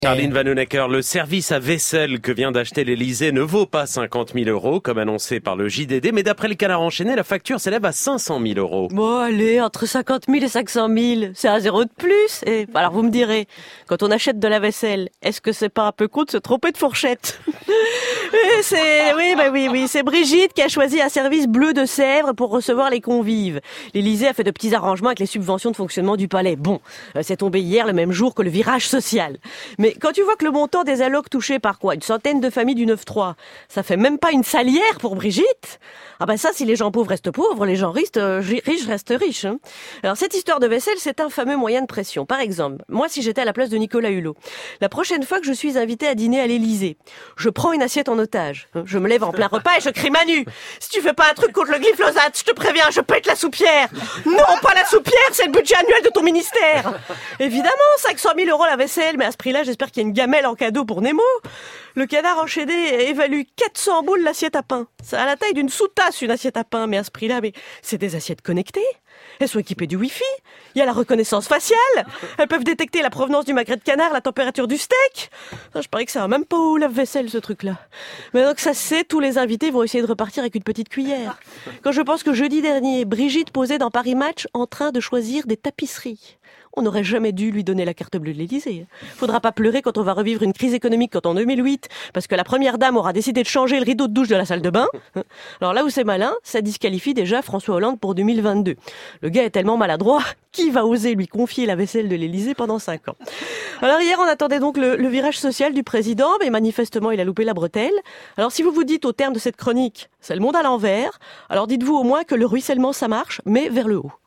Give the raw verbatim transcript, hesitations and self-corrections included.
Caroline Vanhoenacker, le service à vaisselle que vient d'acheter l'Élysée ne vaut pas cinquante mille euros, comme annoncé par le J D D, mais d'après le Canard enchaîné, la facture s'élève à cinq cent mille euros. Bon, allez, entre cinquante mille et cinq cent mille, c'est un zéro de plus. Et alors vous me direz, quand on achète de la vaisselle, est-ce que c'est pas un peu con de se tromper de fourchette? Et c'est, oui, bah oui, oui, c'est Brigitte qui a choisi un service bleu de Sèvres pour recevoir les convives. L'Élysée a fait de petits arrangements avec les subventions de fonctionnement du palais. Bon, c'est tombé hier le même jour que le virage social. Mais quand tu vois que le montant des allocs touchés par quoi, une centaine de familles du neuf trois, ça fait même pas une salière pour Brigitte. Ah ben ça, si les gens pauvres restent pauvres, les gens riches, euh, riches restent riches. Hein. Alors cette histoire de vaisselle, c'est un fameux moyen de pression. Par exemple, moi si j'étais à la place de Nicolas Hulot, la prochaine fois que je suis invitée à dîner à l'Élysée, je prends une assiette en otage. Je me lève en plein repas et je crie Manu, si tu fais pas un truc contre le glyphosate, je te préviens, je pète la soupière. Non, pas la soupière, c'est le budget annuel de ton ministère. Évidemment, cinq cent mille euros la vaisselle, mais à ce prix-là, j'espère qu'il y a une gamelle en cadeau pour Nemo. Le Canard enchaîné évalue quatre cents boules l'assiette à pain. Ça a la taille d'une sous-tasse, une assiette à pain, mais à ce prix-là, mais c'est des assiettes connectées. Elles sont équipées du Wi-Fi. Il y a la reconnaissance faciale. Elles peuvent détecter la provenance du magret de canard, la température du steak. Je parie que ça va même pas au lave-vaisselle, ce truc-là. Mais donc ça c'est, tous les invités vont essayer de repartir avec une petite cuillère. Quand je pense que jeudi dernier, Brigitte posait dans Paris Match en train de choisir des tapisseries. On n'aurait jamais dû lui donner la carte bleue de l'Élysée. Faudra pas pleurer quand on va revivre une crise économique quand en deux mille huit, parce que la première dame aura décidé de changer le rideau de douche de la salle de bain. Alors là où c'est malin, ça disqualifie déjà François Hollande pour deux mille vingt-deux. Le gars est tellement maladroit, qui va oser lui confier la vaisselle de l'Élysée pendant cinq ans? Alors hier, on attendait donc le, le virage social du président, mais manifestement, il a loupé la bretelle. Alors si vous vous dites au terme de cette chronique, c'est le monde à l'envers, alors dites-vous au moins que le ruissellement, ça marche, mais vers le haut.